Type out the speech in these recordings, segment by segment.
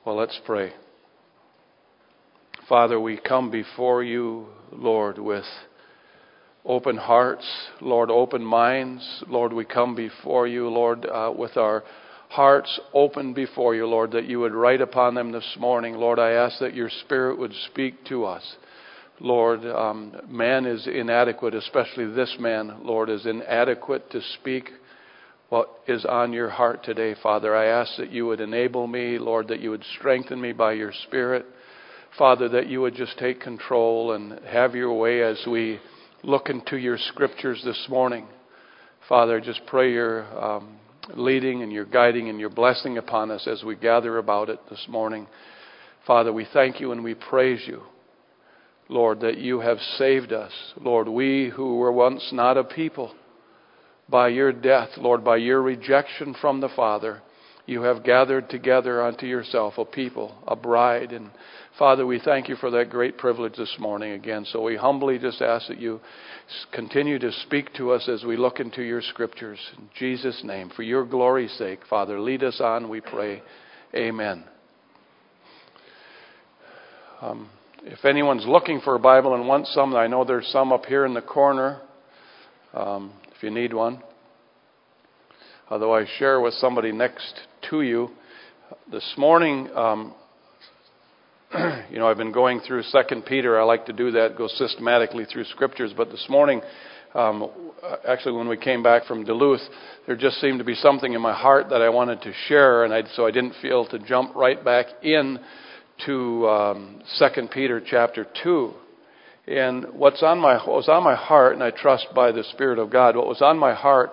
Well, let's pray. Father, we come before you, Lord, with open hearts, Lord, open minds. Lord, we come before you, Lord, with our hearts open before you, Lord, that you would write upon them this morning. Lord, I ask that your Spirit would speak to us. Lord, man is inadequate, especially this man, Lord, is inadequate to speak what is on your heart today, Father. I ask that you would enable me, Lord, that you would strengthen me by your Spirit. Father, that you would just take control and have your way as we look into your scriptures this morning. Father, just pray your leading and your guiding and your blessing upon us as we gather about it this morning. Father, we thank you and we praise you, Lord, that you have saved us. Lord, we who were once not a people, by your death, Lord, by your rejection from the Father, you have gathered together unto yourself a people, a bride. And Father, we thank you for that great privilege this morning again. So we humbly just ask that you continue to speak to us as we look into your scriptures. In Jesus' name, for your glory's sake, Father, lead us on, we pray. Amen. If anyone's looking for a Bible and wants some, I know there's some up here in the corner. If you need one. Otherwise, share with somebody next to you. This morning, I've been going through 2 Peter. I like to do that, go systematically through scriptures. But this morning, actually when we came back from Duluth, there just seemed to be something in my heart that I wanted to share. And so I didn't feel to jump right back in to 2 Peter chapter 2. And what was on my heart, and I trust by the Spirit of God, what was on my heart,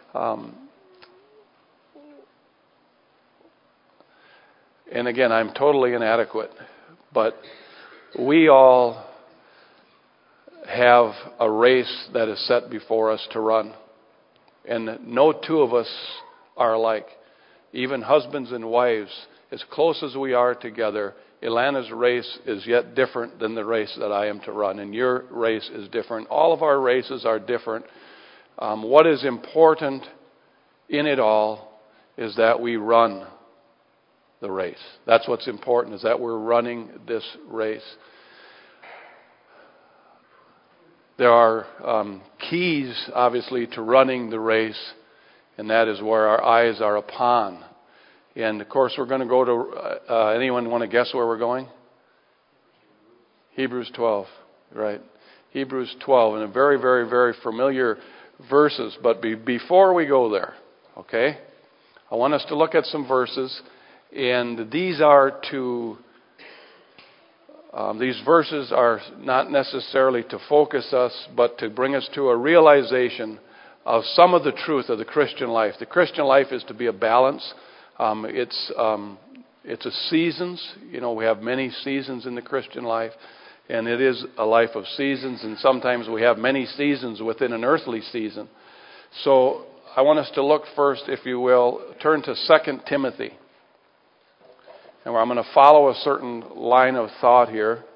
and again, I'm totally inadequate, but we all have a race that is set before us to run. And no two of us are alike. Even husbands and wives, as close as we are together, Ilana's race is yet different than the race that I am to run. And your race is different. All of our races are different. What is important in it all is that we run the race. That's what's important, is that we're running this race. There are keys, obviously, to running the race, and that is where our eyes are upon. And, of course, we're going to go to, anyone want to guess where we're going? Hebrews 12, right. Hebrews 12, and a very, very, very familiar verses. But before we go there, okay, I want us to look at some verses. And these verses are not necessarily to focus us, but to bring us to a realization of some of the truth of the Christian life. The Christian life is to be a balance. It's a seasons. We have many seasons in the Christian life, and it is a life of seasons. And sometimes we have many seasons within an earthly season. So I want us to look first, if you will, turn to 2 Timothy. And where I'm going to follow a certain line of thought here.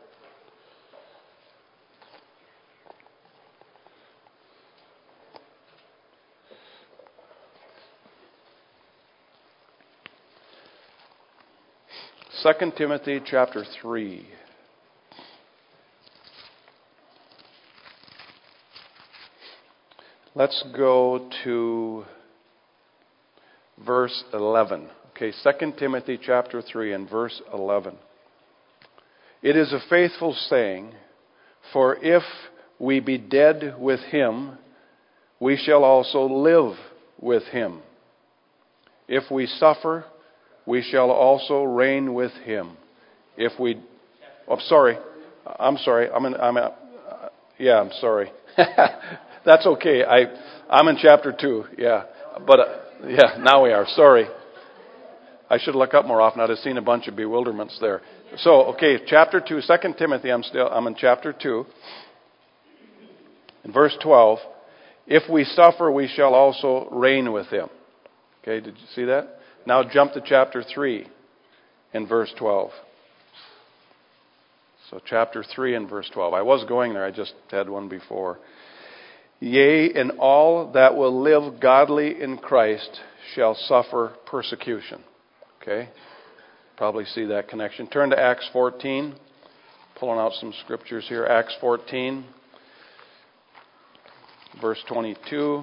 Second Timothy chapter 3. Let's go to verse 11. Okay, 2 Timothy chapter 3 and verse 11. It is a faithful saying, for if we be dead with him, we shall also live with him. If we suffer, we shall also reign with him. If we, I'm sorry. I'm sorry. That's okay. I'm in chapter 2. Yeah, but now we are. Sorry. I should look up more often. I'd have seen a bunch of bewilderments there. So, okay, chapter 2, 2 Timothy. I'm in chapter 2. In verse 12, if we suffer, we shall also reign with him. Okay, did you see that? Now jump to chapter 3 in verse 12. So chapter 3 and verse 12. I was going there. I just had one before. Yea, and all that will live godly in Christ shall suffer persecution. Okay? probably see that connection. Turn to Acts 14. Pulling out some scriptures here. Acts 14, verse 22.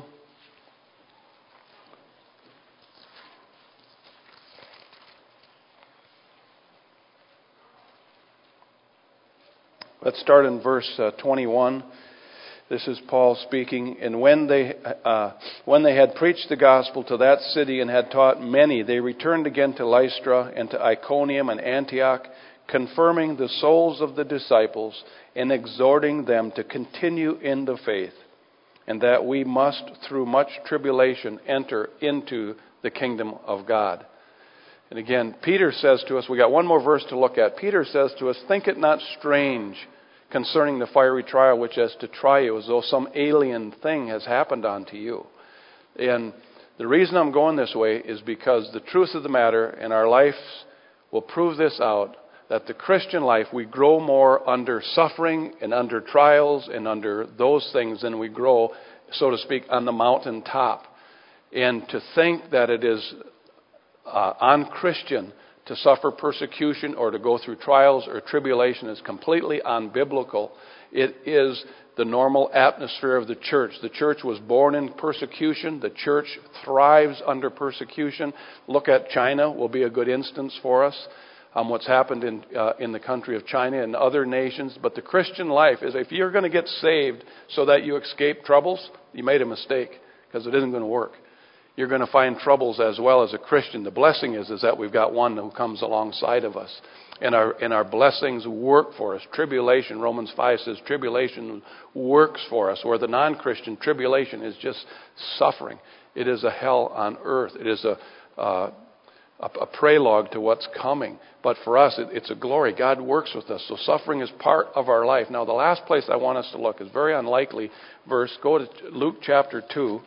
Let's start in verse 21. This is Paul speaking. And when they had preached the gospel to that city and had taught many, they returned again to Lystra and to Iconium and Antioch, confirming the souls of the disciples and exhorting them to continue in the faith, and that we must, through much tribulation, enter into the kingdom of God. And again, Peter says to us, we got one more verse to look at. Peter says to us, think it not strange concerning the fiery trial which is to try you, as though some alien thing has happened unto you. And the reason I'm going this way is because the truth of the matter, and our lives will prove this out, that the Christian life, we grow more under suffering and under trials and under those things than we grow, so to speak, on the mountaintop. And to think that it is unchristian to suffer persecution or to go through trials or tribulation is completely unbiblical. It is the normal atmosphere of the church. The church was born in persecution. The church thrives under persecution. Look at China, will be a good instance for us. What's happened in the country of China and other nations. But the Christian life is, if you're going to get saved so that you escape troubles, you made a mistake, because it isn't going to work. You're going to find troubles as well as a Christian. The blessing is that we've got one who comes alongside of us. And our blessings work for us. Tribulation, Romans 5 says, tribulation works for us. Where the non-Christian, tribulation is just suffering. It is a hell on earth. It is a prologue to what's coming. But for us, it's a glory. God works with us. So suffering is part of our life. Now, the last place I want us to look is a very unlikely verse. Go to Luke chapter 2.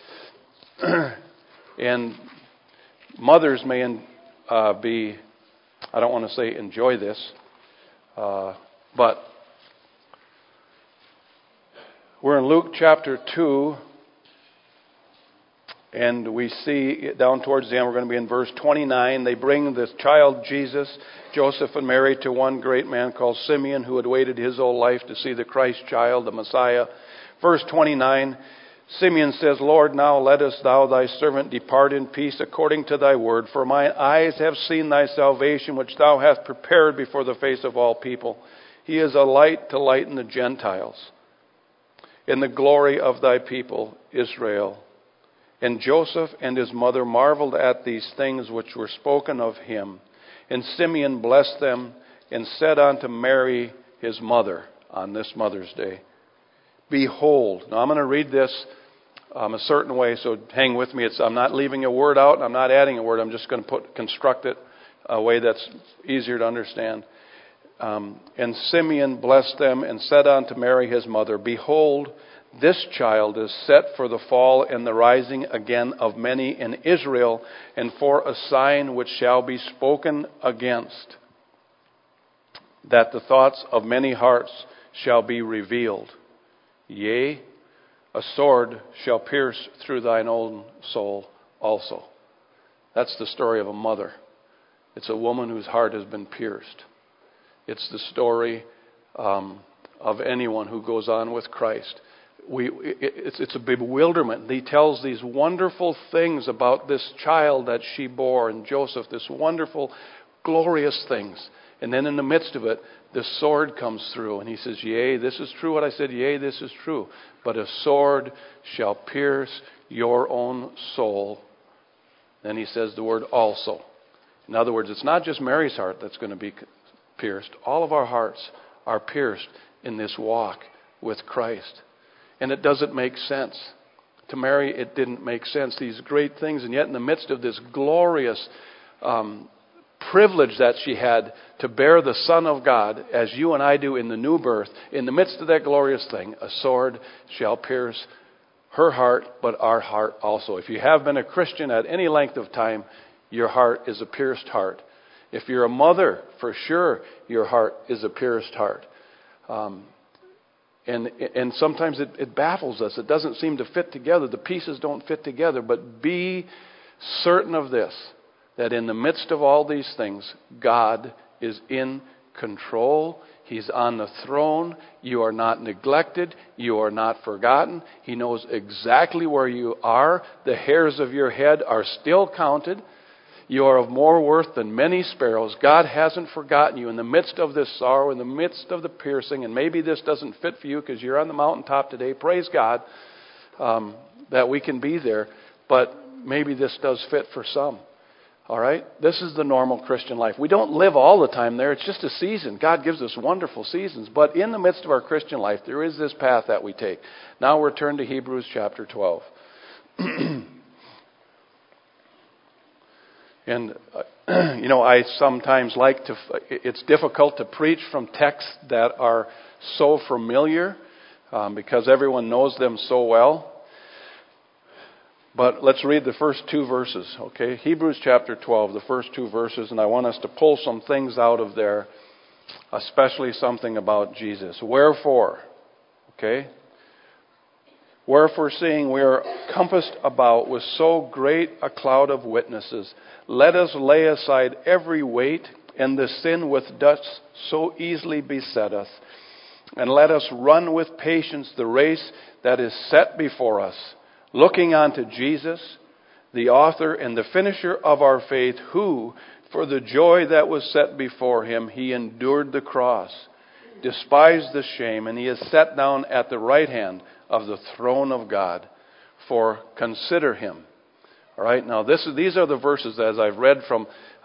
And mothers may be, I don't want to say enjoy this, but we're in Luke chapter 2, and we see down towards the end, we're going to be in verse 29. They bring this child Jesus, Joseph and Mary, to one great man called Simeon, who had waited his whole life to see the Christ child, the Messiah. Verse 29, Simeon says, Lord, now lettest thou thy servant depart in peace according to thy word. For mine eyes have seen thy salvation, which thou hast prepared before the face of all people. He is a light to lighten the Gentiles, in the glory of thy people Israel. And Joseph and his mother marveled at these things which were spoken of him. And Simeon blessed them and said unto Mary his mother on this Mother's Day, Behold. Now I'm going to read this a certain way, so hang with me. I'm not leaving a word out, and I'm not adding a word. I'm just going to construct it a way that's easier to understand. And Simeon blessed them and said unto Mary his mother, Behold, this child is set for the fall and the rising again of many in Israel, and for a sign which shall be spoken against, that the thoughts of many hearts shall be revealed. Yea, a sword shall pierce through thine own soul also. That's the story of a mother. It's a woman whose heart has been pierced. It's the story of anyone who goes on with Christ. It's a bewilderment. He tells these wonderful things about this child that she bore, and Joseph, this wonderful, glorious things. And then in the midst of it, the sword comes through, and he says, Yea, this is true what I said. Yea, this is true. But a sword shall pierce your own soul. Then he says the word also. In other words, it's not just Mary's heart that's going to be pierced. All of our hearts are pierced in this walk with Christ. And it doesn't make sense. To Mary, it didn't make sense. These great things, and yet in the midst of this glorious privilege that she had to bear the Son of God, as you and I do in the new birth, in the midst of that glorious thing, a sword shall pierce her heart, but our heart also. If you have been a Christian at any length of time, your heart is a pierced heart. If you're a mother, for sure, your heart is a pierced heart. And sometimes it baffles us. It doesn't seem to fit together. The pieces don't fit together. But be certain of this, that in the midst of all these things, God is in control. He's on the throne. You are not neglected. You are not forgotten. He knows exactly where you are. The hairs of your head are still counted. You are of more worth than many sparrows. God hasn't forgotten you in the midst of this sorrow, in the midst of the piercing. And maybe this doesn't fit for you because you're on the mountaintop today. Praise God that we can be there. But maybe this does fit for some. All right? This is the normal Christian life. We don't live all the time there. It's just a season. God gives us wonderful seasons. But in the midst of our Christian life, there is this path that we take. Now we're turned to Hebrews chapter 12. And, I sometimes it's difficult to preach from texts that are so familiar because everyone knows them so well. But let's read the first two verses, okay? Hebrews chapter 12, the first two verses, and I want us to pull some things out of there, especially something about Jesus. Wherefore, okay? Wherefore, seeing we are compassed about with so great a cloud of witnesses, let us lay aside every weight and the sin which doth so easily beset us, and let us run with patience the race that is set before us, looking unto Jesus, the author and the finisher of our faith, who, for the joy that was set before him, he endured the cross, despised the shame, and he is set down at the right hand of the throne of God. For consider him. All right, now these are the verses as I've read from,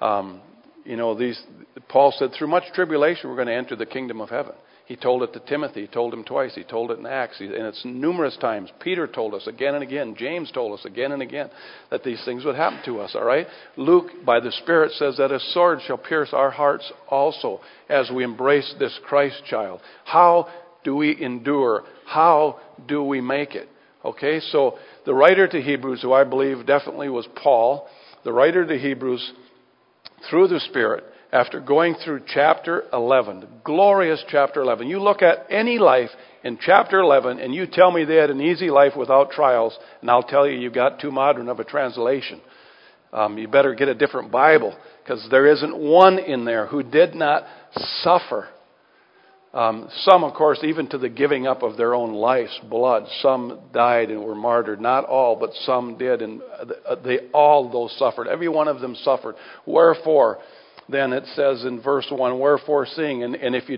these. Paul said, through much tribulation we're going to enter the kingdom of heaven. He told it to Timothy. He told him twice. He told it in Acts. And it's numerous times. Peter told us again and again. James told us again and again that these things would happen to us, all right? Luke, by the Spirit, says that a sword shall pierce our hearts also as we embrace this Christ child. How do we endure? How do we make it? Okay, so the writer to Hebrews, who I believe definitely was Paul, the writer to Hebrews, through the Spirit, after going through chapter 11, the glorious chapter 11. You look at any life in chapter 11 and you tell me they had an easy life without trials, and I'll tell you got too modern of a translation. You better get a different Bible, because there isn't one in there who did not suffer. Some, of course, even to the giving up of their own life's blood. Some died and were martyred. Not all, but some did, and those suffered. Every one of them suffered. Wherefore, then it says in verse 1, wherefore seeing, and if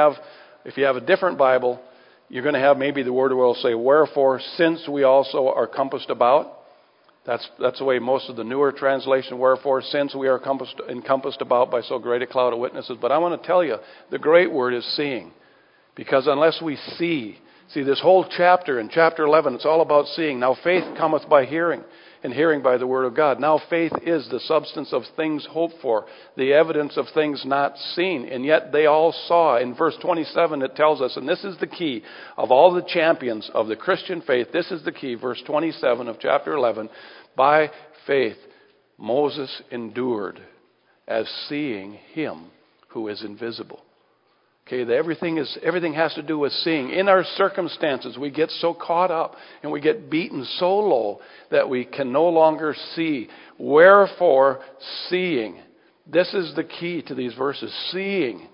you have a different Bible, you're going to have maybe the word will say, wherefore, since we also are compassed about. That's the way most of the newer translation, wherefore, since we are encompassed about by so great a cloud of witnesses. But I want to tell you, the great word is seeing. Because unless we see this whole chapter, in chapter 11, it's all about seeing. Now faith cometh by hearing, and hearing by the word of God. Now faith is the substance of things hoped for, the evidence of things not seen. And yet they all saw. In verse 27 it tells us, and this is the key of all the champions of the Christian faith, this is the key, verse 27 of chapter 11, by faith Moses endured as seeing him who is invisible. Okay, everything has to do with seeing. In our circumstances, we get so caught up and we get beaten so low that we can no longer see. Wherefore, seeing. This is the key to these verses. Seeing.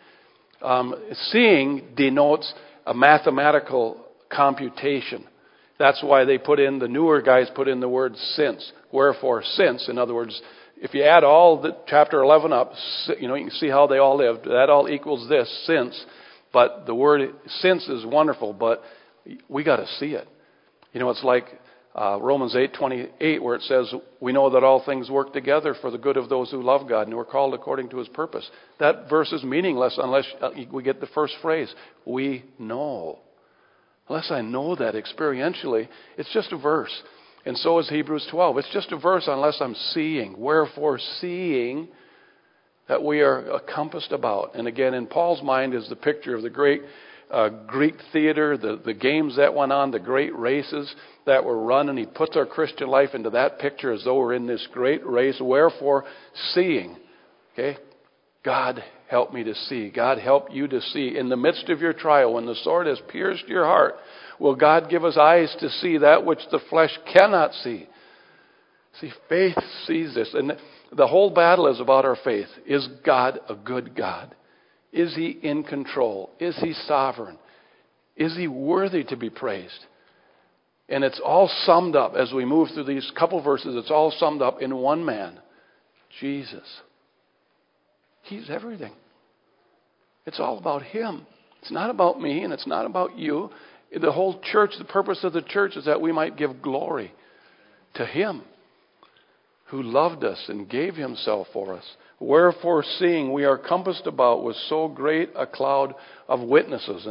Seeing denotes a mathematical computation. That's why the newer guys put in the word since. Wherefore, since. In other words, if you add all the chapter 11 up, you can see how they all lived. That all equals this, since. But the word since is wonderful, but we got to see it. It's like Romans 8:28, where it says, we know that all things work together for the good of those who love God and who are called according to his purpose. That verse is meaningless unless we get the first phrase, we know. Unless I know that experientially, it's just a verse. And so is Hebrews 12. It's just a verse unless I'm seeing. Wherefore, seeing that we are compassed about. And again, in Paul's mind is the picture of the great Greek theater, the games that went on, the great races that were run. And he puts our Christian life into that picture as though we're in this great race. Wherefore, seeing. Okay? God help me to see. God help you to see. In the midst of your trial, when the sword has pierced your heart, will God give us eyes to see that which the flesh cannot see? See, faith sees this. And the whole battle is about our faith. Is God a good God? Is He in control? Is He sovereign? Is He worthy to be praised? And it's all summed up as we move through these couple verses. It's all summed up in one man, Jesus. He's everything. It's all about Him. It's not about me and it's not about you. The whole church, the purpose of the church is that we might give glory to Him who loved us and gave Himself for us. Wherefore, seeing we are compassed about with so great a cloud of witnesses.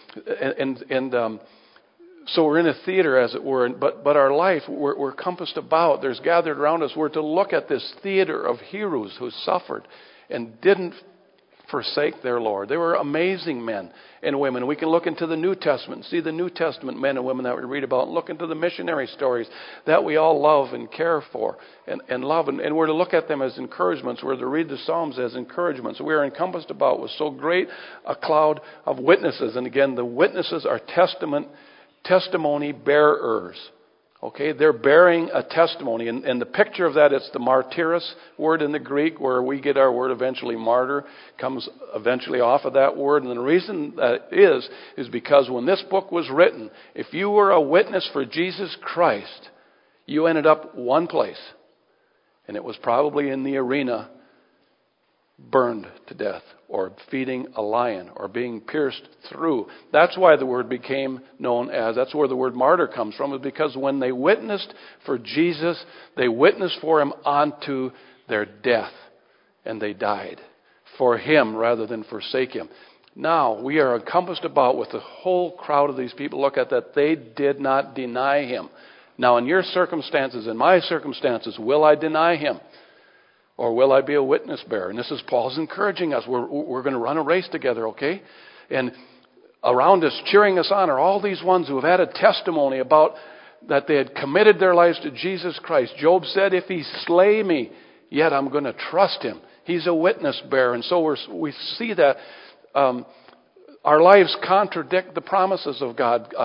So we're in a theater, as it were, but our life, we're compassed about. There's gathered around us. We're to look at this theater of heroes who suffered and didn't forsake their Lord. They were amazing men and women. We can look into the New Testament and see the New Testament men and women that we read about, and look into the missionary stories that we all love and care for and love. And we're to look at them as encouragements. We're to read the Psalms as encouragements. We are encompassed about with so great a cloud of witnesses. And again, the witnesses are testimony bearers. Okay, they're bearing a testimony. And the picture of that, it's the martyros word in the Greek, where we get our word eventually martyr, comes eventually off of that word. And the reason that is because when this book was written, if you were a witness for Jesus Christ, you ended up one place. And it was probably in the arena, burned to death, or feeding a lion, or being pierced through. That's why the word became known as, that's where the word martyr comes from, is because when they witnessed for Jesus, they witnessed for Him unto their death, and they died for Him rather than forsake Him. Now, we are encompassed about with the whole crowd of these people. Look at that. They did not deny Him. Now, in your circumstances, in my circumstances, will I deny Him? Or will I be a witness bearer? And this is Paul's encouraging us. We're going to run a race together, okay? And around us, cheering us on, are all these ones who have had a testimony about that they had committed their lives to Jesus Christ. Job said, if He slay me, yet I'm going to trust Him. He's a witness bearer. And so we see that our lives contradict the promises of God.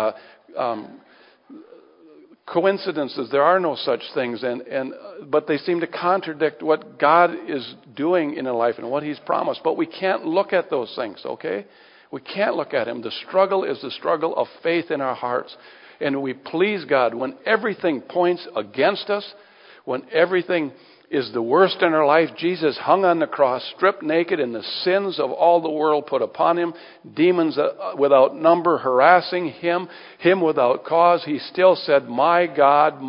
Coincidences, there are no such things, but they seem to contradict what God is doing in a life and what He's promised. But we can't look at those things, okay? We can't look at Him. The struggle is the struggle of faith in our hearts. And we please God when everything points against us, when everything is the worst in our life. Jesus hung on the cross, stripped naked, and the sins of all the world put upon Him. Demons without number harassing Him without cause. He still said, my God,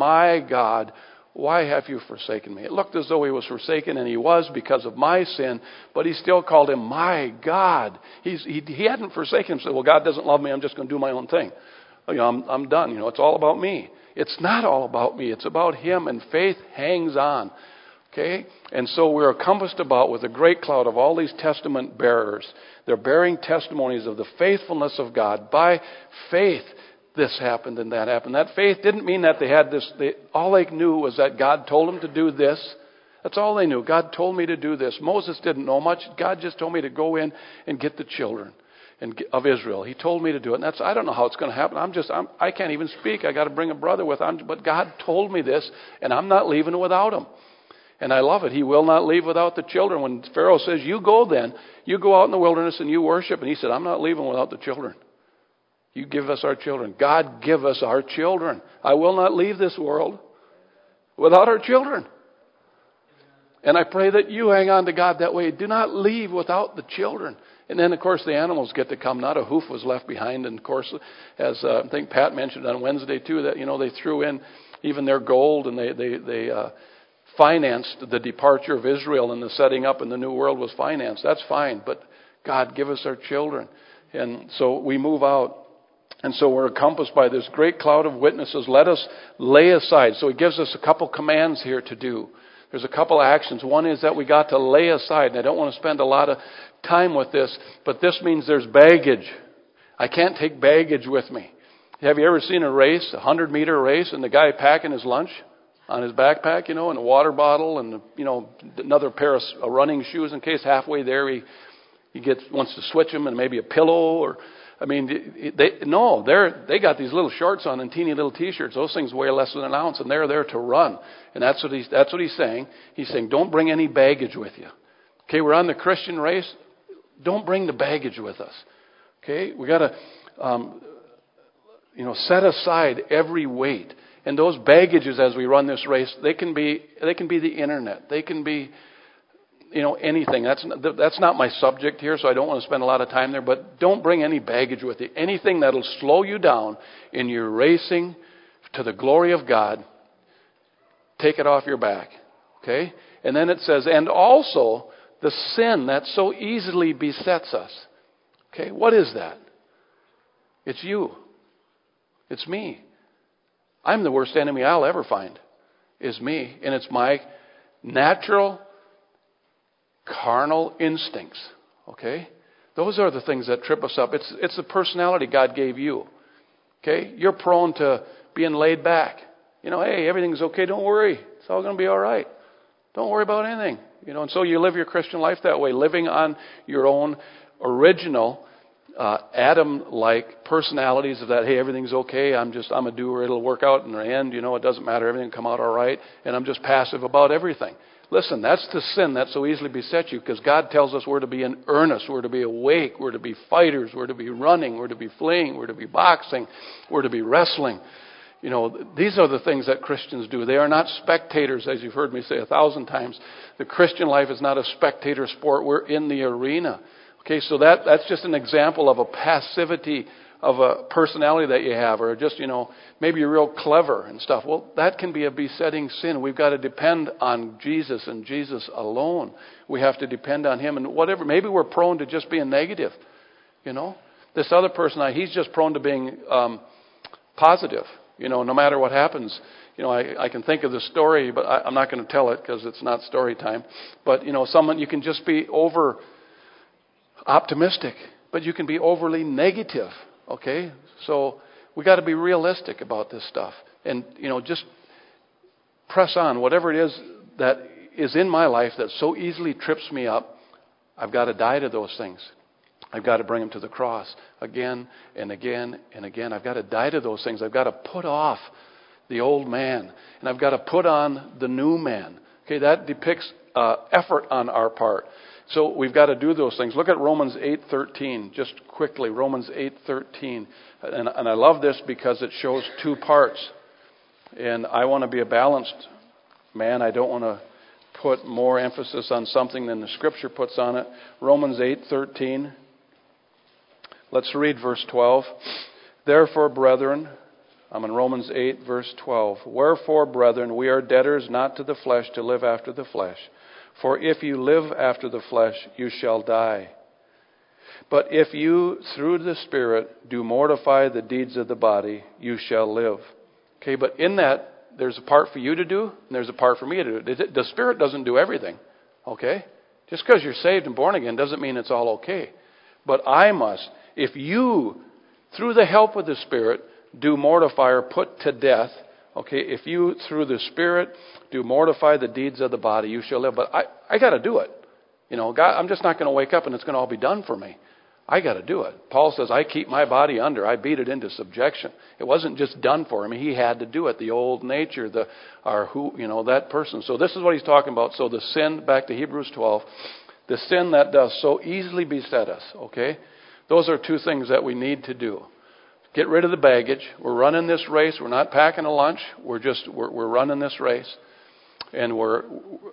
why have you forsaken me? It looked as though He was forsaken, and He was because of my sin, but He still called Him my God. He hadn't forsaken Him. Said, well, God doesn't love me. I'm just going to do my own thing. I'm done. It's all about me. It's not all about me. It's about Him, and faith hangs on. Okay? And so we're encompassed about with a great cloud of all these testament bearers. They're bearing testimonies of the faithfulness of God. By faith, this happened and that happened. That faith didn't mean that they had this. All they knew was that God told them to do this. That's all they knew. God told me to do this. Moses didn't know much. God just told me to go in and get the children of Israel. He told me to do it. And I don't know how it's going to happen. I can't even speak. I got to bring a brother with. But God told me this, and I'm not leaving without him. And I love it. He will not leave without the children. When Pharaoh says, you go then, you go out in the wilderness and you worship. And He said, I'm not leaving without the children. You give us our children. God, give us our children. I will not leave this world without our children. And I pray that you hang on to God that way. Do not leave without the children. And then, of course, the animals get to come. Not a hoof was left behind. And, of course, as I think Pat mentioned on Wednesday, too, that, they threw in even their gold, and they financed the departure of Israel, and the setting up in the new world was financed. That's fine. But, God, give us our children. And so we move out. And so we're encompassed by this great cloud of witnesses. Let us lay aside. So He gives us a couple commands here to do. There's a couple actions. One is that we got to lay aside. And I don't want to spend a lot of time with this, but this means there's baggage. I can't take baggage with me. Have you ever seen a race, a 100-meter race, and the guy packing his lunch on his backpack, and a water bottle and, another pair of running shoes in case halfway there he wants to switch them, and maybe a pillow or I mean, they got these little shorts on and teeny little T-shirts. Those things weigh less than an ounce, and they're there to run. And that's what he's saying. He's saying, don't bring any baggage with you. Okay, we're on the Christian race. Don't bring the baggage with us. Okay, we got to, set aside every weight. And those baggages, as we run this race, they can be the internet. They can be, anything. That's not my subject here, so I don't want to spend a lot of time there. But don't bring any baggage with you. Anything that'll slow you down in your racing to the glory of God, take it off your back. Okay? And then it says, and also the sin that so easily besets us. Okay? What is that? It's you. It's me. I'm the worst enemy I'll ever find, is me. And it's my natural, carnal instincts. Okay? Those are the things that trip us up. It's the personality God gave you. Okay? You're prone to being laid back. Hey, everything's okay. Don't worry. It's all going to be all right. Don't worry about anything. And so you live your Christian life that way, living on your own original Adam-like personalities of that, hey, everything's okay, I'm a doer, it'll work out in the end, it doesn't matter, everything will come out all right, and I'm just passive about everything. Listen, that's the sin that so easily besets you, because God tells us we're to be in earnest, we're to be awake, we're to be fighters, we're to be running, we're to be fleeing, we're to be boxing, we're to be wrestling. These are the things that Christians do. They are not spectators, as you've heard me say 1,000 times. The Christian life is not a spectator sport. We're in the arena. Okay, so that's just an example of a passivity of a personality that you have, or just, maybe you're real clever and stuff. Well, that can be a besetting sin. We've got to depend on Jesus and Jesus alone. We have to depend on Him, and whatever. Maybe we're prone to just being negative. This other person, he's just prone to being positive. No matter what happens. I can think of the story, but I'm not going to tell it because it's not story time. But, someone, you can just be over optimistic, but you can be overly negative. Okay? So we got to be realistic about this stuff. And, just press on. Whatever it is that is in my life that so easily trips me up, I've got to die to those things. I've got to bring them to the cross again and again and again. I've got to die to those things. I've got to put off the old man, and I've got to put on the new man. Okay, that depicts effort on our part. So we've got to do those things. Look at Romans 8:13, just quickly. Romans 8:13, and I love this because it shows two parts. And I want to be a balanced man. I don't want to put more emphasis on something than the Scripture puts on it. Romans 8:13. Let's read verse 12. Therefore, brethren, I'm in Romans 8, verse 12. Wherefore, brethren, we are debtors not to the flesh to live after the flesh. For if you live after the flesh, you shall die. But if you, through the Spirit, do mortify the deeds of the body, you shall live. Okay, but in that, there's a part for you to do, and there's a part for me to do. The Spirit doesn't do everything. Okay? Just because you're saved and born again doesn't mean it's all okay. But I must. If you, through the help of the Spirit, do mortify or put to death, okay, if you, through the Spirit, do mortify the deeds of the body, you shall live. But I got to do it. God, I'm just not going to wake up and it's going to all be done for me. I got to do it. Paul says, I keep my body under. I beat it into subjection. It wasn't just done for him. He had to do it. The old nature, that person. So this is what he's talking about. So the sin, back to Hebrews 12, the sin that does so easily beset us, okay? Those are two things that we need to do. Get rid of the baggage. We're running this race. We're not packing a lunch. We're running this race, and we're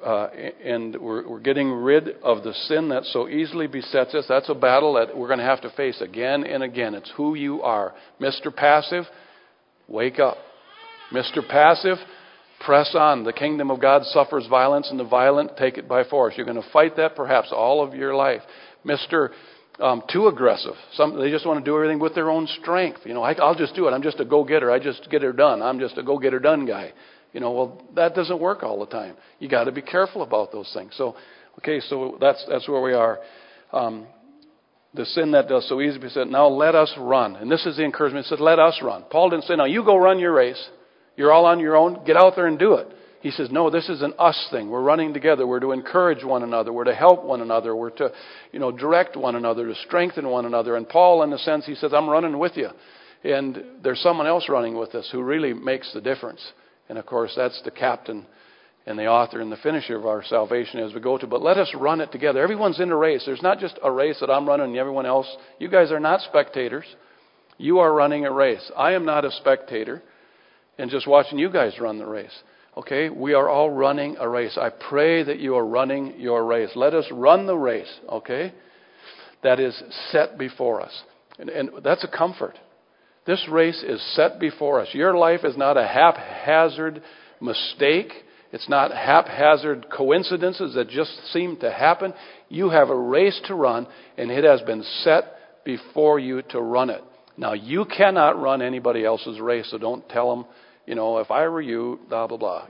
getting rid of the sin that so easily besets us. That's a battle that we're going to have to face again and again. It's who you are, Mr. Passive. Wake up, Mr. Passive. Press on. The kingdom of God suffers violence, and the violent take it by force. You're going to fight that perhaps all of your life, Mr. Too aggressive. They just want to do everything with their own strength. I'll just do it. I'm just a go-getter. I just get her done. I'm just a go-getter-done guy. Well, that doesn't work all the time. You got to be careful about those things. So that's where we are. The sin that does so easily beset. Now let us run. And this is the encouragement. It said, let us run. Paul didn't say, now you go run your race. You're all on your own. Get out there and do it. He says, no, this is an us thing. We're running together. We're to encourage one another. We're to help one another. We're to, direct one another, to strengthen one another. And Paul, in a sense, he says, I'm running with you. And there's someone else running with us who really makes the difference. And, of course, that's the captain and the author and the finisher of our salvation as we go to. But let us run it together. Everyone's in a race. There's not just a race that I'm running and everyone else. You guys are not spectators. You are running a race. I am not a spectator and just watching you guys run the race. Okay? We are all running a race. I pray that you are running your race. Let us run the race, okay, that is set before us. And that's a comfort. This race is set before us. Your life is not a haphazard mistake. It's not haphazard coincidences that just seem to happen. You have a race to run, and it has been set before you to run it. Now, you cannot run anybody else's race, so don't tell them, if I were you, blah, blah, blah.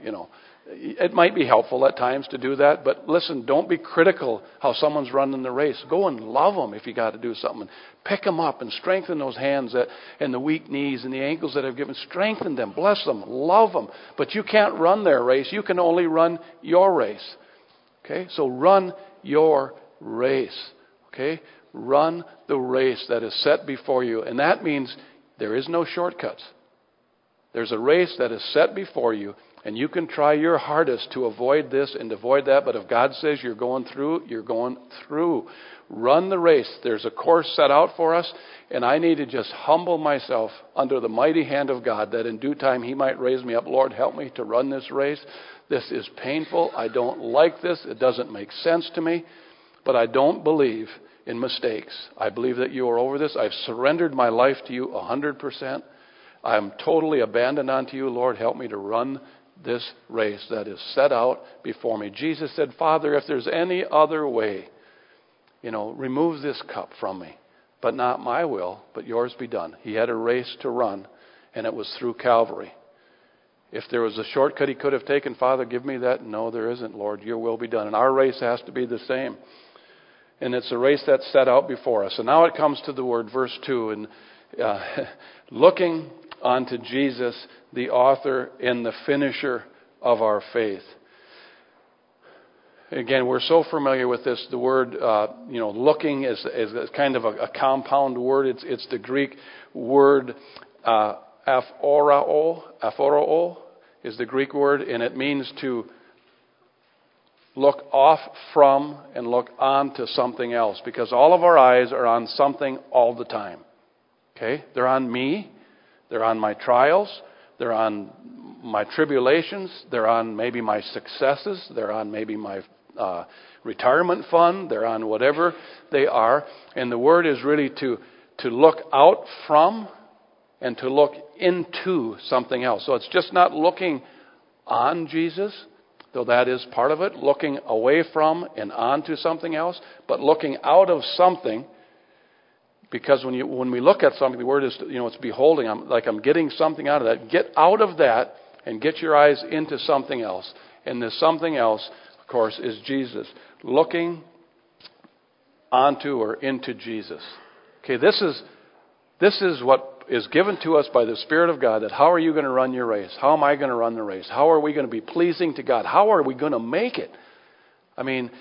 It might be helpful at times to do that, but listen, don't be critical how someone's running the race. Go and love them if you got to do something. Pick them up and strengthen those hands and the weak knees and the ankles that have given. Strengthen them, bless them, love them. But you can't run their race. You can only run your race. Okay? So run your race. Okay? Run the race that is set before you. And that means there is no shortcuts. There's a race that is set before you, and you can try your hardest to avoid this and avoid that, but if God says you're going through, you're going through. Run the race. There's a course set out for us, and I need to just humble myself under the mighty hand of God that in due time He might raise me up. Lord, help me to run this race. This is painful. I don't like this. It doesn't make sense to me, but I don't believe in mistakes. I believe that you are over this. I've surrendered my life to you 100%. I'm totally abandoned unto you. Lord, help me to run this race that is set out before me. Jesus said, Father, if there's any other way, remove this cup from me. But not my will, but yours be done. He had a race to run, and it was through Calvary. If there was a shortcut he could have taken, Father, give me that. No, there isn't, Lord. Your will be done. And our race has to be the same. And it's a race that's set out before us. And now it comes to the word, verse 2, and looking unto Jesus, the author and the finisher of our faith. Again, we're so familiar with this. The word, looking is kind of a compound word. It's the Greek word aphoroo is the Greek word, and it means to look off from and look on to something else, because all of our eyes are on something all the time. Okay? They're on me. They're on my trials. They're on my tribulations. They're on maybe my successes. They're on maybe my retirement fund. They're on whatever they are. And the word is really to look out from and to look into something else. So it's just not looking on Jesus, though that is part of it, looking away from and onto something else, but looking out of something. Because when we look at something, the word is, it's beholding. I'm getting something out of that. Get out of that and get your eyes into something else. And this something else, of course, is Jesus. Looking onto or into Jesus. Okay, this is what is given to us by the Spirit of God, that how are you going to run your race? How am I going to run the race? How are we going to be pleasing to God? How are we going to make it? I mean,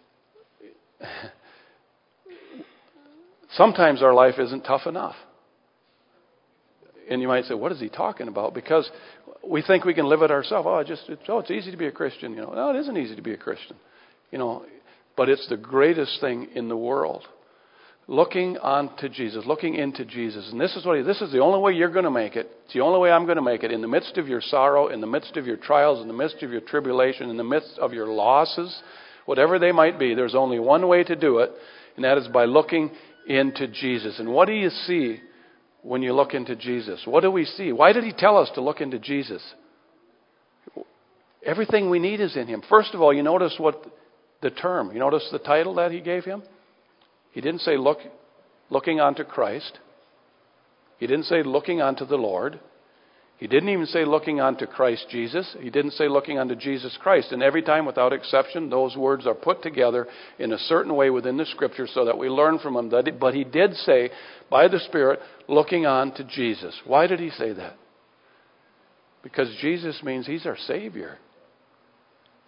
sometimes our life isn't tough enough. And you might say, what is he talking about? Because we think we can live it ourselves. It's easy to be a Christian. No, it isn't easy to be a Christian. But it's the greatest thing in the world. Looking onto Jesus, looking into Jesus. And this is the only way you're going to make it. It's the only way I'm going to make it. In the midst of your sorrow, in the midst of your trials, in the midst of your tribulation, in the midst of your losses, whatever they might be, there's only one way to do it, and that is by looking into Jesus. And what do you see when you look into Jesus? What do we see? Why did he tell us to look into Jesus? Everything we need is in him. First of all, you notice you notice the title that he gave him? He didn't say looking onto Christ. He didn't say looking onto the Lord. He didn't even say looking onto Christ Jesus. He didn't say looking onto Jesus Christ. And every time, without exception, those words are put together in a certain way within the Scripture so that we learn from them. But he did say, by the Spirit, looking on to Jesus. Why did he say that? Because Jesus means he's our Savior.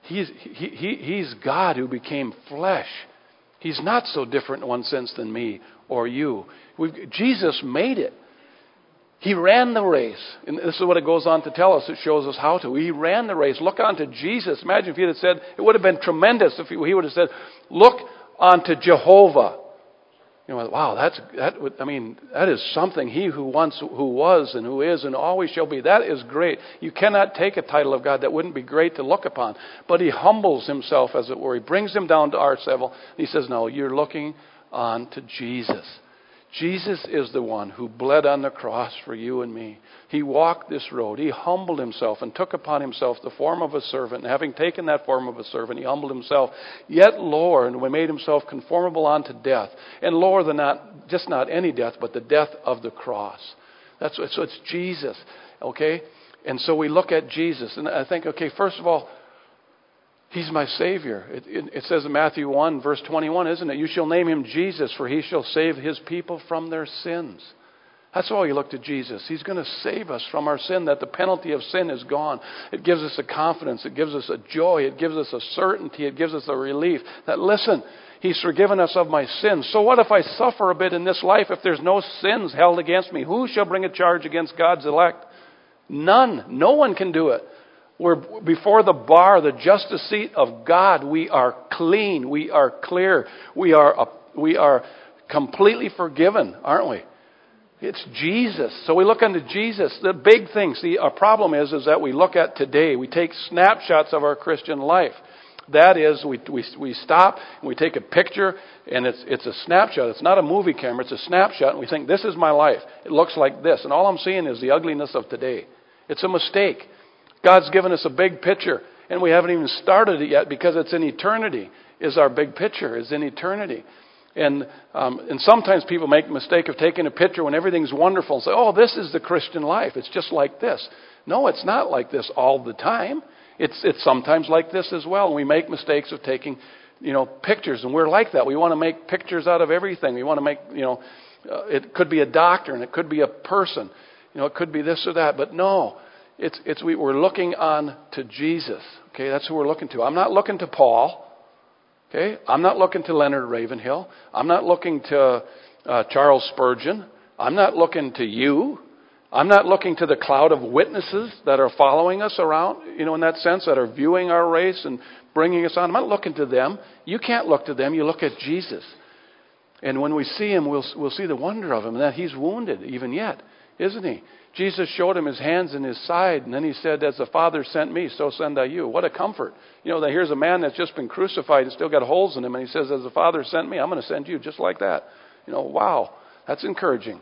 He's God who became flesh. He's not so different in one sense than me or you. Jesus made it. He ran the race. And this is what it goes on to tell us. It shows us how to. He ran the race. Look onto Jesus. Imagine if he had said, it would have been tremendous if he would have said, look onto Jehovah. Wow, that is something. He who was, and who is, and always shall be. That is great. You cannot take a title of God that wouldn't be great to look upon. But he humbles himself, as it were. He brings him down to our level. He says, no, you're looking on to Jesus. Jesus is the one who bled on the cross for you and me. He walked this road. He humbled himself and took upon himself the form of a servant. And having taken that form of a servant, he humbled himself yet lower, and made himself conformable unto death. And lower than not any death, but the death of the cross. So it's Jesus, okay? And so we look at Jesus, and I think, okay, first of all, he's my Savior. It says in Matthew 1, verse 21, isn't it? You shall name him Jesus, for he shall save his people from their sins. That's why you look to Jesus. He's going to save us from our sin, that the penalty of sin is gone. It gives us a confidence. It gives us a joy. It gives us a certainty. It gives us a relief that, listen, he's forgiven us of my sins. So what if I suffer a bit in this life if there's no sins held against me? Who shall bring a charge against God's elect? None. No one can do it. We're before the bar, the justice seat of God. We are clean. We are clear. We are completely forgiven, aren't we? It's Jesus. So we look unto Jesus. The big thing. See, our problem is that we look at today. We take snapshots of our Christian life. That is, we stop and we take a picture, and it's a snapshot. It's not a movie camera. It's a snapshot, and we think, this is my life. It looks like this. And all I'm seeing is the ugliness of today. It's a mistake. God's given us a big picture, and we haven't even started it yet because it's in eternity. Is our big picture is in eternity. And sometimes people make the mistake of taking a picture when everything's wonderful and say, oh, this is the Christian life. It's just like this. No, it's not like this all the time. It's sometimes like this as well. And we make mistakes of taking, pictures. And we're like that. We want to make pictures out of everything. We want to make, it could be a doctor and it could be a person. It could be this or that. But no, we're looking on to Jesus. Okay, that's who we're looking to. I'm not looking to Paul. Okay, I'm not looking to Leonard Ravenhill. I'm not looking to Charles Spurgeon. I'm not looking to you. I'm not looking to the cloud of witnesses that are following us around, in that sense, that are viewing our race and bringing us on. I'm not looking to them. You can't look to them. You look at Jesus. And when we see him, we'll see the wonder of him, and that he's wounded even yet, isn't he? Jesus showed him his hands and his side, and then he said, as the Father sent me, so send I you. What a comfort. That here's a man that's just been crucified and still got holes in him, and he says, as the Father sent me, I'm going to send you just like that. Wow, that's encouraging.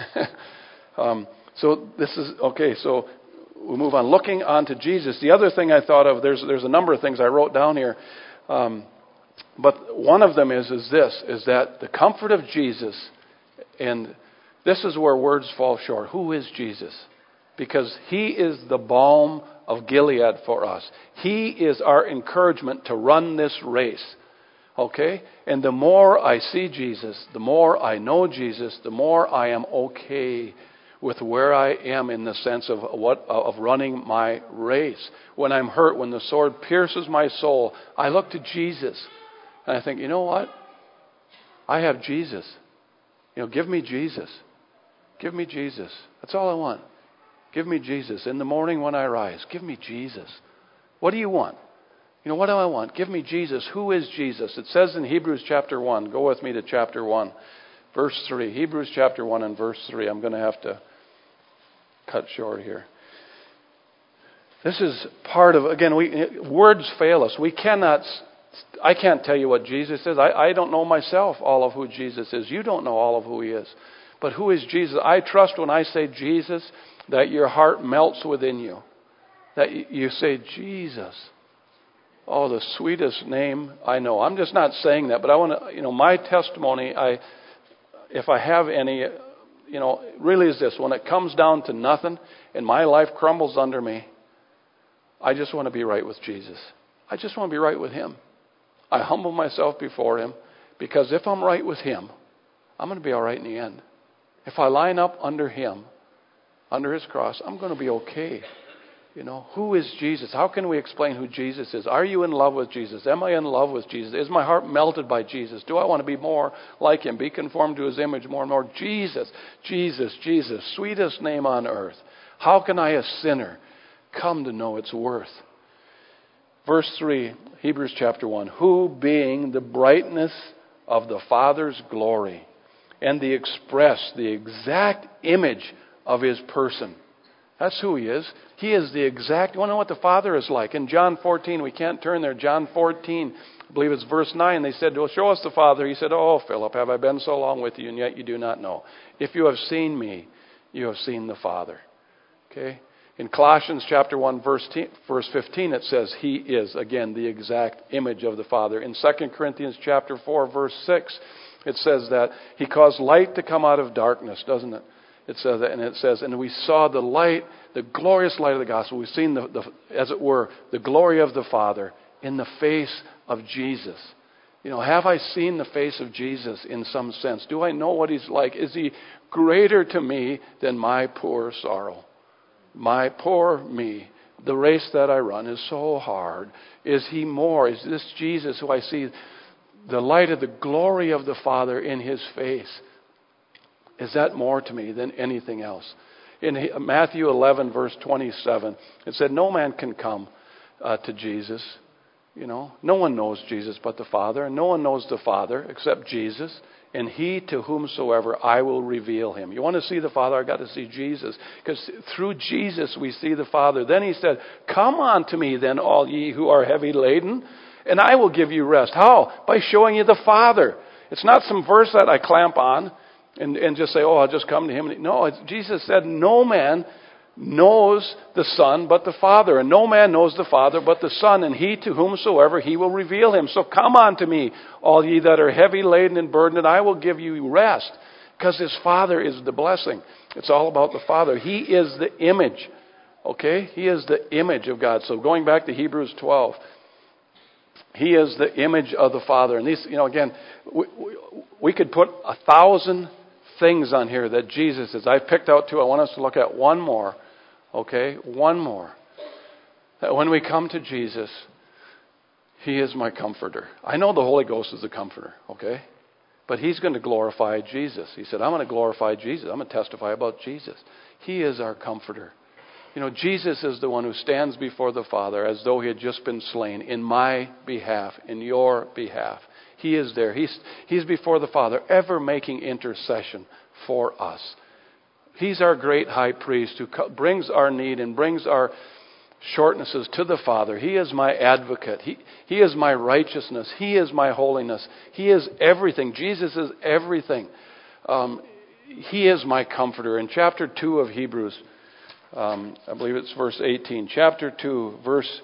So this is, okay, so we'll move on. Looking on to Jesus. The other thing I thought of, there's a number of things I wrote down here, but one of them is that the comfort of Jesus, and this is where words fall short. Who is Jesus? Because he is the balm of Gilead for us. He is our encouragement to run this race. Okay? And the more I see Jesus, the more I know Jesus, the more I am okay with where I am in the sense of running my race. When I'm hurt, when the sword pierces my soul, I look to Jesus. And I think, you know what? I have Jesus. Give me Jesus. Give me Jesus. That's all I want. Give me Jesus. In the morning when I rise, give me Jesus. What do you want? What do I want? Give me Jesus. Who is Jesus? It says in Hebrews chapter 1. Go with me to chapter 1, verse 3. Hebrews chapter 1 and verse 3. I'm going to have to cut short here. This is part of, again, words fail us. I can't tell you what Jesus is. I don't know myself all of who Jesus is. You don't know all of who he is. But who is Jesus? I trust when I say Jesus that your heart melts within you. That you say, Jesus. Oh, the sweetest name I know. I'm just not saying that, but I want to, my testimony, if I have any, really is this. When it comes down to nothing and my life crumbles under me, I just want to be right with Jesus. I just want to be right with him. I humble myself before him because if I'm right with him, I'm going to be all right in the end. If I line up under him, under his cross, I'm going to be okay. Who is Jesus? How can we explain who Jesus is? Are you in love with Jesus? Am I in love with Jesus? Is my heart melted by Jesus? Do I want to be more like Him? Be conformed to His image more and more? Jesus, Jesus, Jesus, sweetest name on earth. How can I, a sinner, come to know its worth? Verse 3, Hebrews chapter 1. Who, being the brightness of the Father's glory and the exact image of His person. That's who He is. He is the exact. You want to know what the Father is like? In John 14, we can't turn there. John 14, I believe it's verse 9. They said, well, show us the Father. He said, oh, Philip, have I been so long with you, and yet you do not know? If you have seen me, you have seen the Father. Okay? In Colossians chapter 1, verse 15, it says, He is, again, the exact image of the Father. In 2 Corinthians chapter 4, verse 6, it says that He caused light to come out of darkness, doesn't it? It says that, and it says, and we saw the light, the glorious light of the gospel. We've seen, as it were, the glory of the Father in the face of Jesus. Have I seen the face of Jesus in some sense? Do I know what He's like? Is He greater to me than my poor sorrow? My poor me. The race that I run is so hard. Is He more? Is this Jesus who I see the light of the glory of the Father in His face? Is that more to me than anything else? In Matthew 11, verse 27, it said, no man can come to Jesus. No one knows Jesus but the Father, and no one knows the Father except Jesus, and He to whomsoever I will reveal Him. You want to see the Father? I've got to see Jesus, because through Jesus we see the Father. Then He said, come unto me then, all ye who are heavy laden, and I will give you rest. How? By showing you the Father. It's not some verse that I clamp on and just say, oh, I'll just come to Him. No, Jesus said, no man knows the Son but the Father, and no man knows the Father but the Son, and He to whomsoever He will reveal Him. So come unto me, all ye that are heavy laden and burdened, and I will give you rest, because His Father is the blessing. It's all about the Father. He is the image. Okay? He is the image of God. So going back to Hebrews 12, He is the image of the Father. And these, again, we could put 1,000 things on here that Jesus is. I picked out two. I want us to look at one more. Okay? One more. That when we come to Jesus, He is my comforter. I know the Holy Ghost is the comforter. Okay? But He's going to glorify Jesus. He said, I'm going to glorify Jesus. I'm going to testify about Jesus. He is our comforter. Jesus is the one who stands before the Father as though He had just been slain in my behalf, in your behalf. He is there. He's before the Father, ever making intercession for us. He's our great high priest who brings our need and brings our shortnesses to the Father. He is my advocate. He is my righteousness. He is my holiness. He is everything. Jesus is everything. He is my comforter. In chapter 2 of Hebrews, I believe it's verse 18. Chapter 2, verse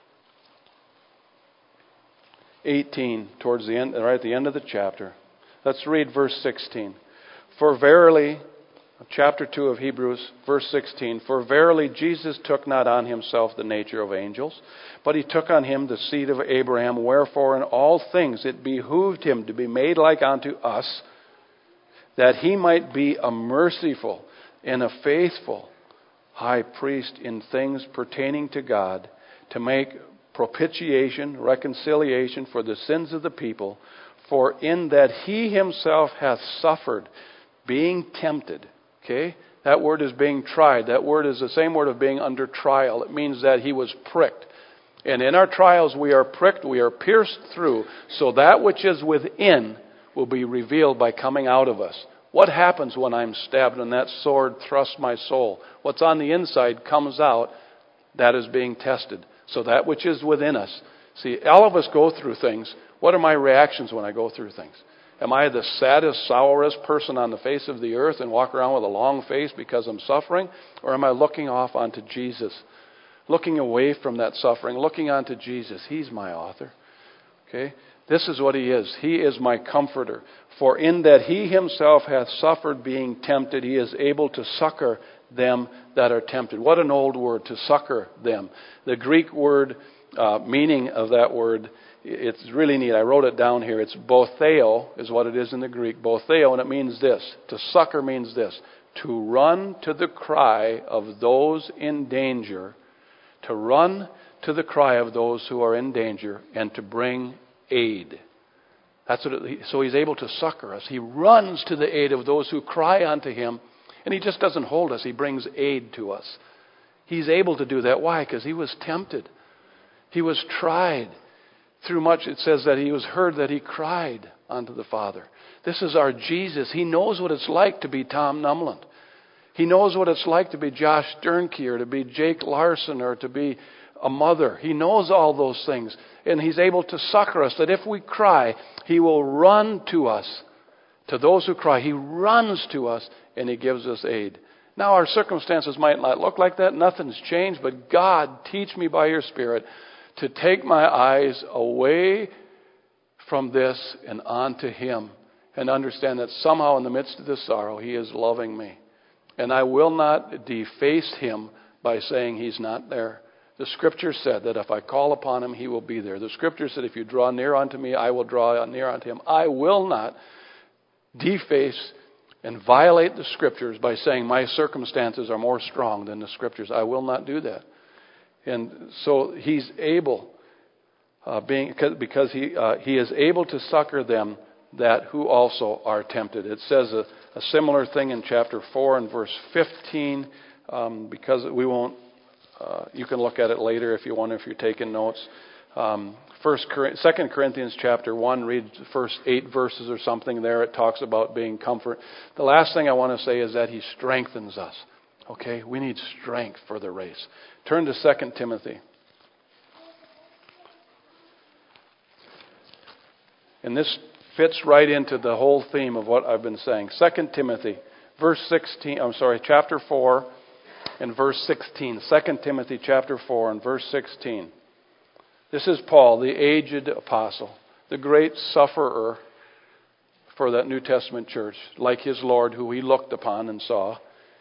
18, towards the end, right at the end of the chapter. Let's read verse 16. For verily, chapter 2 of Hebrews, verse 16, for verily Jesus took not on Himself the nature of angels, but He took on Him the seed of Abraham, wherefore in all things it behooved Him to be made like unto us, that He might be a merciful and a faithful high priest in things pertaining to God, to make propitiation, reconciliation for the sins of the people. For in that He Himself hath suffered, being tempted. Okay? That word is being tried. That word is the same word of being under trial. It means that He was pricked. And in our trials we are pricked, we are pierced through, so that which is within will be revealed by coming out of us. What happens when I'm stabbed and that sword thrusts my soul? What's on the inside comes out. That is being tested. So that which is within us. See, all of us go through things. What are my reactions when I go through things? Am I the saddest, sourest person on the face of the earth and walk around with a long face because I'm suffering? Or am I looking off onto Jesus? Looking away from that suffering, looking onto Jesus. He's my author. Okay? This is what He is. He is my comforter. For in that He Himself hath suffered being tempted, He is able to succor them that are tempted. What an old word, to succor them. The Greek word, meaning of that word, it's really neat. I wrote it down here. It's botheo is what it is in the Greek. Botheo, and it means this. To succor means this. To run to the cry of those in danger to run to the cry of those who are in danger and to bring aid. So he's able to succor us. He runs to the aid of those who cry unto him, and he just doesn't hold us. He brings aid to us. He's able to do that. Why? Because he was tempted. He was tried. Through much, it says that he was heard that he cried unto the Father. This is our Jesus. He knows what it's like to be Tom Numland. He knows what it's like to be Josh Sternke or to be Jake Larson or to be a mother. He knows all those things. And he's able to succor us, that if we cry, he will run to us. To those who cry, he runs to us and he gives us aid. Now our circumstances might not look like that. Nothing's changed. But God, teach me by your Spirit to take my eyes away from this and onto him. And understand that somehow in the midst of this sorrow, he is loving me. And I will not deface him by saying he's not there. The Scripture said that if I call upon him, he will be there. The Scripture said, if you draw near unto me, I will draw near unto him. I will not deface and violate the Scriptures by saying my circumstances are more strong than the Scriptures. I will not do that. And so he's able, because he is able to succor them that who also are tempted. It says a similar thing in chapter 4 and verse 15, because we won't. You can look at it later if you want, if you're taking notes. 2 Corinthians chapter 1, read the first 8 verses or something there. It talks about being comfort. The last thing I want to say is that he strengthens us. Okay? We need strength for the race. Turn to 2 Timothy. And this fits right into the whole theme of what I've been saying. 2 Timothy, chapter 4 and verse 16. 2 Timothy chapter 4 and verse 16. This is Paul, the aged apostle, the great sufferer for that New Testament church, like his Lord who he looked upon and saw.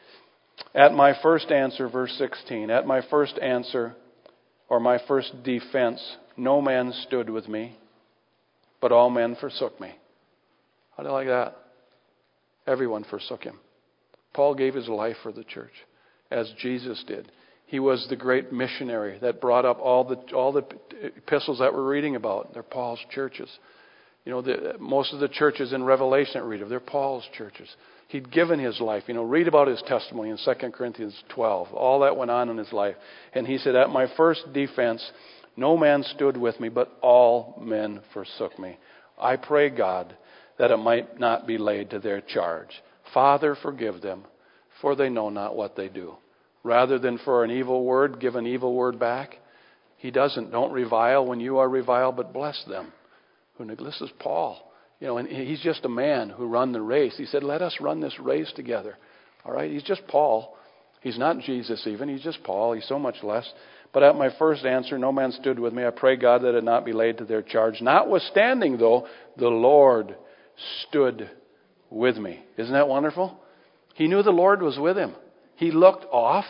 At my first answer, verse 16, at my first answer, or my first defense, no man stood with me, but all men forsook me. How do you like that? Everyone forsook him. Paul gave his life for the church, as Jesus did. He was the great missionary that brought up all the epistles that we're reading about. They're Paul's churches. You know, most of the churches in Revelation that we read of, they're Paul's churches. He'd given his life. You know, read about his testimony in 2 Corinthians 12. All that went on in his life. And he said, at my first defense, no man stood with me, but all men forsook me. I pray God that it might not be laid to their charge. Father, forgive them, for they know not what they do. Rather than for an evil word, give an evil word back. He doesn't. Don't revile when you are reviled, but bless them. This is Paul. You know, and he's just a man who run the race. He said, let us run this race together. All right? He's just Paul. He's not Jesus even. He's just Paul. He's so much less. But at my first answer, no man stood with me. I pray God that it not be laid to their charge. Notwithstanding, though, the Lord stood with me. Isn't that wonderful? He knew the Lord was with him. He looked off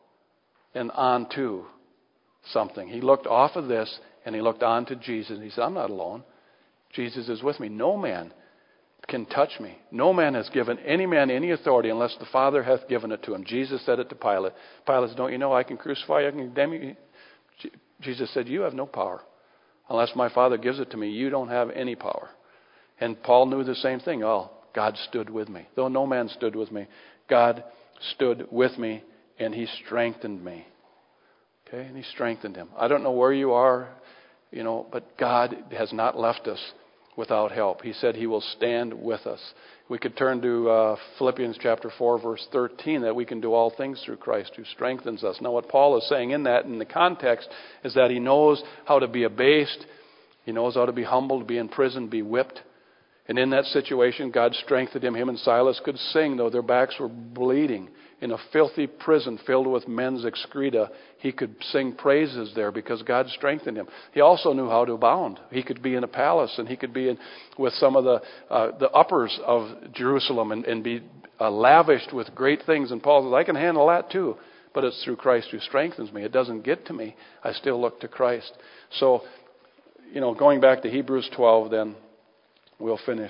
and onto something. He looked off of this and he looked on to Jesus. And he said, I'm not alone. Jesus is with me. No man can touch me. No man has given any man any authority unless the Father hath given it to him. Jesus said it to Pilate. Pilate said, don't you know I can crucify you, I can condemn you? Jesus said, you have no power. Unless my Father gives it to me, you don't have any power. And Paul knew the same thing. Oh, God stood with me. Though no man stood with me, God stood with me and he strengthened me. Okay, and he strengthened him. I don't know where you are, you know, but God has not left us without help. He said he will stand with us. We could turn to Philippians chapter 4, verse 13, that we can do all things through Christ who strengthens us. Now what Paul is saying in the context, is that he knows how to be abased. He knows how to be humbled, be in prison, be whipped. And in that situation, God strengthened him. Him and Silas could sing, though their backs were bleeding. In a filthy prison filled with men's excreta, he could sing praises there because God strengthened him. He also knew how to abound. He could be in a palace and he could be with some of the uppers of Jerusalem and be lavished with great things. And Paul says, I can handle that too. But it's through Christ who strengthens me. It doesn't get to me. I still look to Christ. So, you know, going back to Hebrews 12 then, we'll finish.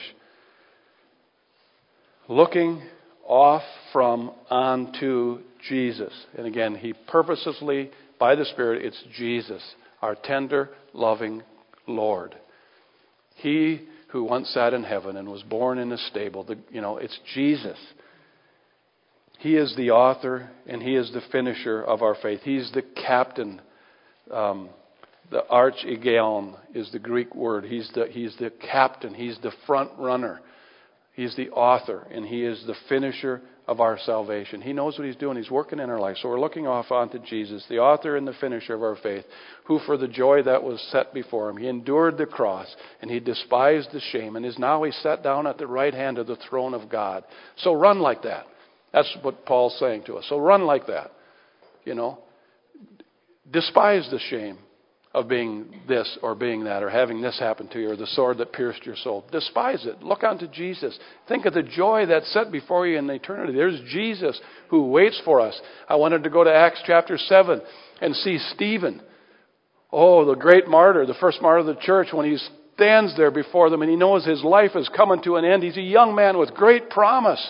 Looking off from onto Jesus. And again, he purposely by the Spirit, it's Jesus, our tender, loving Lord. He who once sat in heaven and was born in a stable. It's Jesus. He is the author and He is the finisher of our faith. He's the captain. The archegeion is the Greek word. He's the captain. He's the front runner. He's the author and He is the finisher of our salvation. He knows what He's doing. He's working in our life. So we're looking off onto Jesus, the author and the finisher of our faith, who for the joy that was set before Him, He endured the cross and He despised the shame and is now He's sat down at the right hand of the throne of God. So run like that. That's what Paul's saying to us. So run like that. Despise the shame of being this or being that or having this happen to you or the sword that pierced your soul. Despise it. Look unto Jesus. Think of the joy that's set before you in eternity. There's Jesus who waits for us. I wanted to go to Acts chapter 7 and see Stephen. Oh, the great martyr, the first martyr of the church, when he stands there before them and he knows his life is coming to an end. He's a young man with great promise.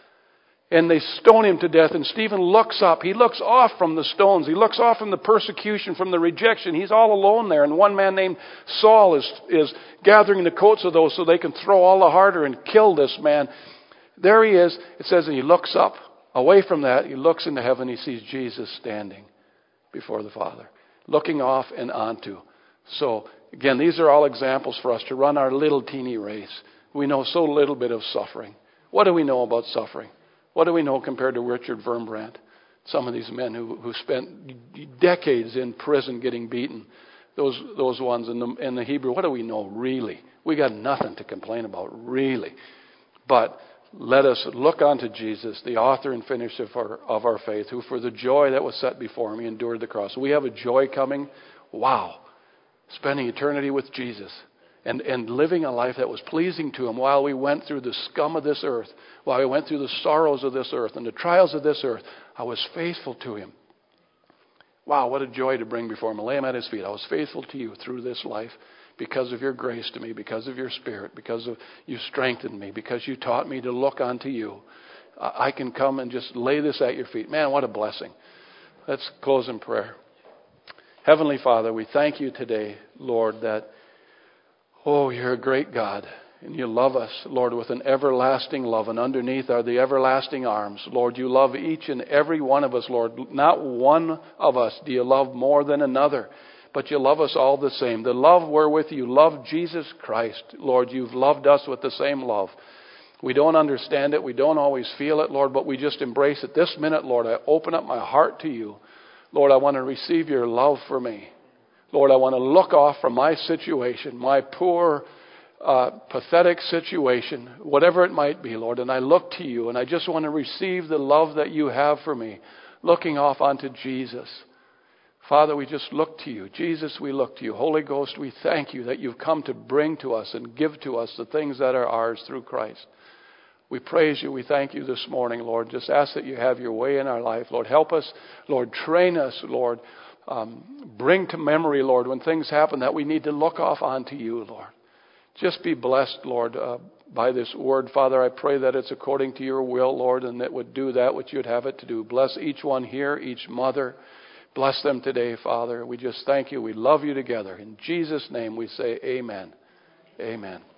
And they stone him to death. And Stephen looks up. He looks off from the stones. He looks off from the persecution, from the rejection. He's all alone there. And one man named Saul is gathering the coats of those so they can throw all the harder and kill this man. There he is. It says that he looks up. Away from that, he looks into heaven. He sees Jesus standing before the Father. Looking off and onto. So, again, these are all examples for us to run our little teeny race. We know so little bit of suffering. What do we know about suffering? What do we know compared to Richard Wurmbrand? Some of these men who spent decades in prison getting beaten. Those ones in the Hebrew. What do we know really? We got nothing to complain about really. But let us look unto Jesus, the author and finisher of our faith, who for the joy that was set before Him, He endured the cross. We have a joy coming. Wow. Spending eternity with Jesus. And living a life that was pleasing to Him while we went through the scum of this earth, while we went through the sorrows of this earth and the trials of this earth. I was faithful to Him. Wow, what a joy to bring before Him. I lay Him at His feet. I was faithful to You through this life because of Your grace to me, because of Your Spirit, because of You strengthened me, because You taught me to look unto You. I can come and just lay this at Your feet. Man, what a blessing. Let's close in prayer. Heavenly Father, we thank You today, Lord, that You're a great God, and You love us, Lord, with an everlasting love, and underneath are the everlasting arms. Lord, You love each and every one of us, Lord. Not one of us do You love more than another, but You love us all the same. The love wherewith You love Jesus Christ, Lord, You've loved us with the same love. We don't understand it. We don't always feel it, Lord, but we just embrace it. This minute, Lord, I open up my heart to You. Lord, I want to receive Your love for me. Lord, I want to look off from my situation, my poor, pathetic situation, whatever it might be, Lord, and I look to You, and I just want to receive the love that You have for me, looking off onto Jesus. Father, we just look to You. Jesus, we look to You. Holy Ghost, we thank You that You've come to bring to us and give to us the things that are ours through Christ. We praise You. We thank You this morning, Lord. Just ask that You have Your way in our life. Lord, help us. Lord, train us, Lord. Bring to memory, Lord, when things happen that we need to look off onto You, Lord. Just be blessed, Lord, by this word. Father, I pray that it's according to Your will, Lord, and that would do that which You'd have it to do. Bless each one here, each mother. Bless them today, Father. We just thank You. We love You together. In Jesus' name we say amen. Amen.